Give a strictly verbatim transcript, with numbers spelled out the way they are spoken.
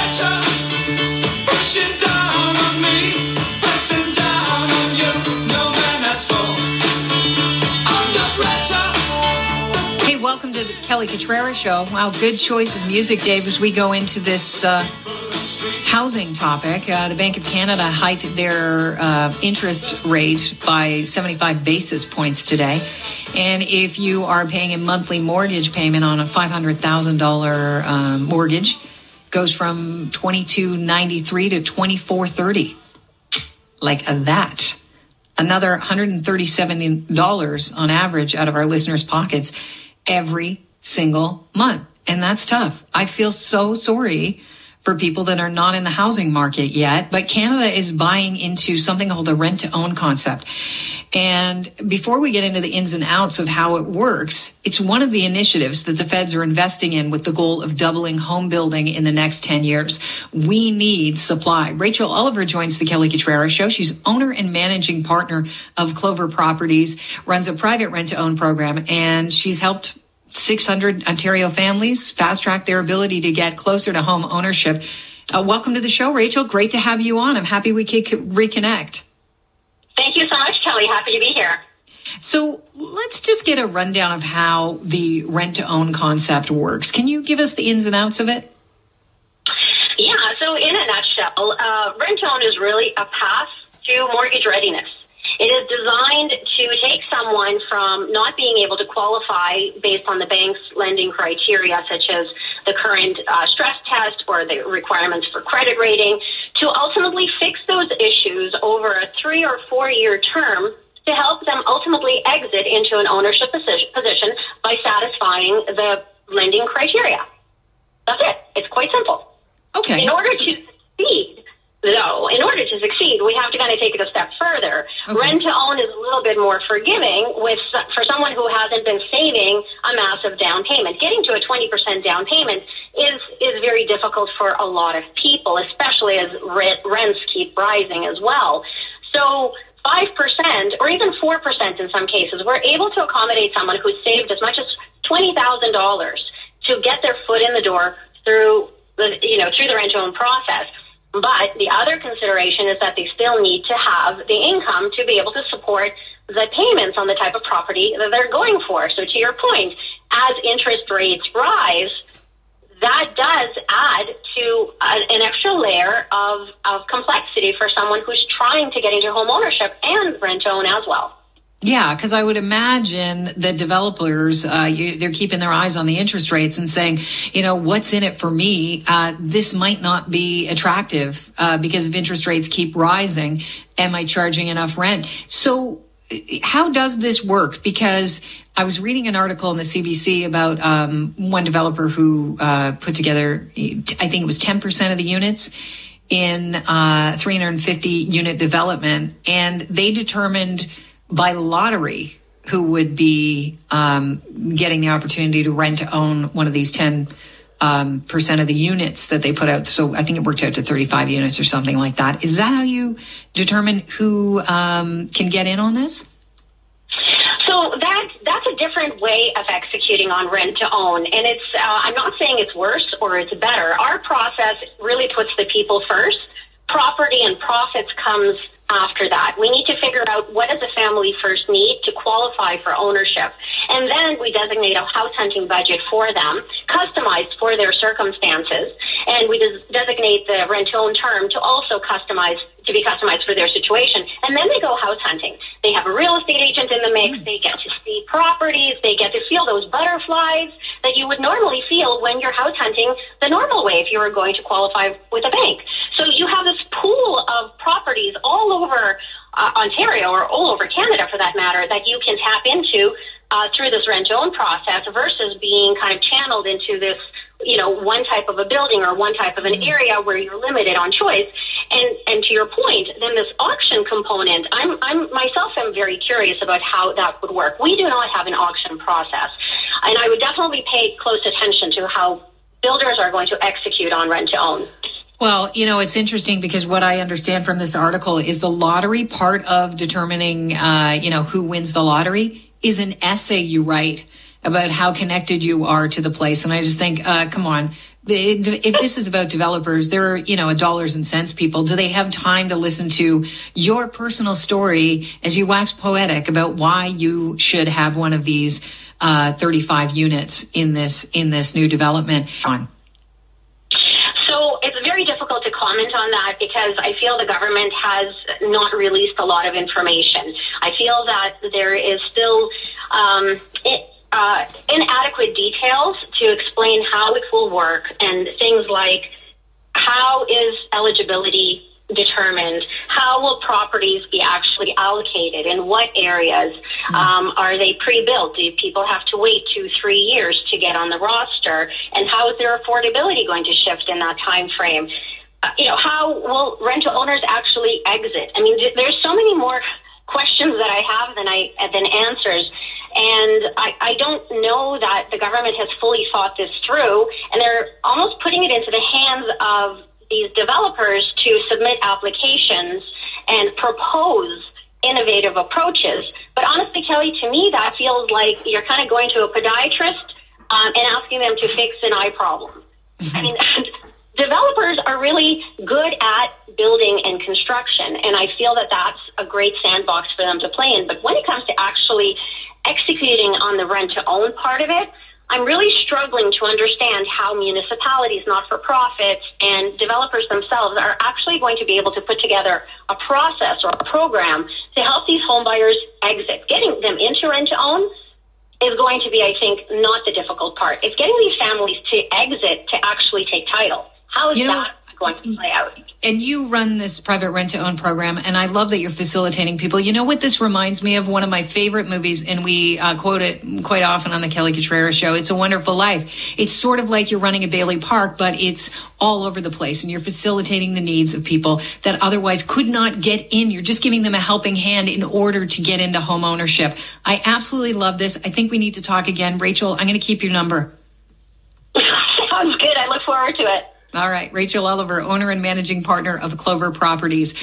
Kelly Cutrara Show. Wow, good choice of music, Dave, as we go into this uh, housing topic. Uh, the Bank of Canada hiked their uh, interest rate by seventy-five basis points today. And if you are paying a monthly mortgage payment on a five hundred thousand dollars uh, mortgage, goes from twenty-two ninety-three to twenty-four thirty. Like that. Another one hundred thirty-seven dollars on average out of our listeners' pockets every single month. And that's tough. I feel so sorry for people that are not in the housing market yet, but Canada is buying into something called the rent-to-own concept. And before we get into the ins and outs of how it works, it's one of the initiatives that the feds are investing in with the goal of doubling home building in the next ten years. We need supply. Rachel Oliver joins the Kelly Cutrara Show. She's owner and managing partner of Clover Properties, runs a private rent-to-own program, and she's helped six hundred Ontario families fast track their ability to get closer to home ownership. Uh, welcome to the show, Rachel. Great to have you on. I'm happy we could reconnect. Thank you so much, Kelly. Happy to be here. So let's just get a rundown of how the rent-to-own concept works. Can you give us the ins and outs of it? Yeah, so in a nutshell, uh, rent-to-own is really a path to mortgage readiness. It is designed to take someone from not being able to qualify based on the bank's lending criteria, such as the current uh, stress test or the requirements for credit rating, to ultimately fix those issues over a three or four year term to help them ultimately exit into an ownership position by satisfying the lending criteria. That's it. It's quite simple. Okay. In order to succeed, though, in order to succeed, we have to kind of take it a step further. Okay. Rent-to-own is a little bit more forgiving with for someone who hasn't been saving a massive down payment. Getting to a twenty percent down payment is is very difficult for a lot of people, especially as rent, rents keep rising as well. So five percent or even four percent in some cases, we're able to accommodate someone who's saved as much as twenty thousand dollars to get their foot in the door through the, you know, through the rent-to-own process. But the other consideration is that they still need to have the income to be able to support the payments on the type of property that they're going for. So to your point, as interest rates rise, that does add to an extra layer of, of complexity for someone who's trying to get into home ownership and rent-to-own as well. Yeah, because I would imagine that developers, uh, you, they're keeping their eyes on the interest rates and saying, you know, what's in it for me? Uh, this might not be attractive uh, because if interest rates keep rising, am I charging enough rent? So how does this work? Because I was reading an article in the C B C about um, one developer who uh, put together, I think it was ten percent of the units in uh, three hundred fifty unit development, and they determined by lottery who would be um, getting the opportunity to rent to own one of these ten um, percent of the units that they put out. So I think it worked out to thirty-five units or something like that. Is that how you determine who um, can get in on this? So that that's a different way of executing on rent to own. And it's uh, I'm not saying it's worse or it's better. Our process really puts the people first. Property and profits comes after that. We need to figure out what does a family first need to qualify for ownership. And then we designate a house hunting budget for them, customized for their circumstances. And we des- designate the rent-to-own term to also customize, to be customized for their situation. And then they go house hunting. They have a real estate agent in the mix. They get to see properties. They get to feel those butterflies that you would normally feel when you're house hunting the normal way if you were going to qualify with a bank. So you have this pool of properties all over uh, Ontario or all over Canada for that matter that you can tap into uh, through this rent-to-own process versus being kind of channeled into this, you know, one type of a building or one type of an area where you're limited on choice. And and to your point, then this auction component, I'm I'm myself am very curious about how that would work. We do not have an auction process, and I would definitely pay close attention to how builders are going to execute on rent-to-own. Well, you know, it's interesting because what I understand from this article is the lottery part of determining, uh, you know, who wins the lottery is an essay you write about how connected you are to the place. And I just think, uh, come on, if this is about developers, they're, you know, a dollars and cents people. Do they have time to listen to your personal story as you wax poetic about why you should have one of these uh, thirty-five units in this in this new development? On. So it's very difficult to comment on that because I feel the government has not released a lot of information. I feel that there is still um, it, uh, inadequate details to explain how it will work, and things like how is eligibility determined, how will properties be actually allocated, in what areas, um, are they pre-built, do people have to wait two, three years to get on the roster, and how is their affordability going to shift in that time frame? Uh, you know, how will rental owners actually exit? I mean, th- there's so many more questions that I have than I than answers, and I, I don't know that the government has fully thought this through, and they're almost putting it into the hands of these developers to submit applications and propose innovative approaches. But honestly, Kelly, to me, that feels like you're kind of going to a podiatrist um, and asking them to fix an eye problem. Mm-hmm. I mean, developers are really good at building and construction, and I feel that that's a great sandbox for them to play in. But when it comes to actually executing on the rent-to-own part of it, I'm really struggling to understand how municipalities, not-for-profits, and developers themselves are actually going to be able to put together a process or a program to help these homebuyers exit. Getting them into rent-to-own is going to be, I think, not the difficult part. It's getting these families to exit to actually take title. How is you know, that going to play out? And you run this private rent-to-own program, and I love that you're facilitating people. You know what this reminds me of? One of my favorite movies, and we uh, quote it quite often on the Kelly Cutrara Show. It's A Wonderful Life. It's sort of like you're running a Bailey Park, but it's all over the place, and you're facilitating the needs of people that otherwise could not get in. You're just giving them a helping hand in order to get into home ownership. I absolutely love this. I think we need to talk again. Rachel, I'm going to keep your number. Sounds good. I look forward to it. All right. Rachel Oliver, owner and managing partner of Clover Properties.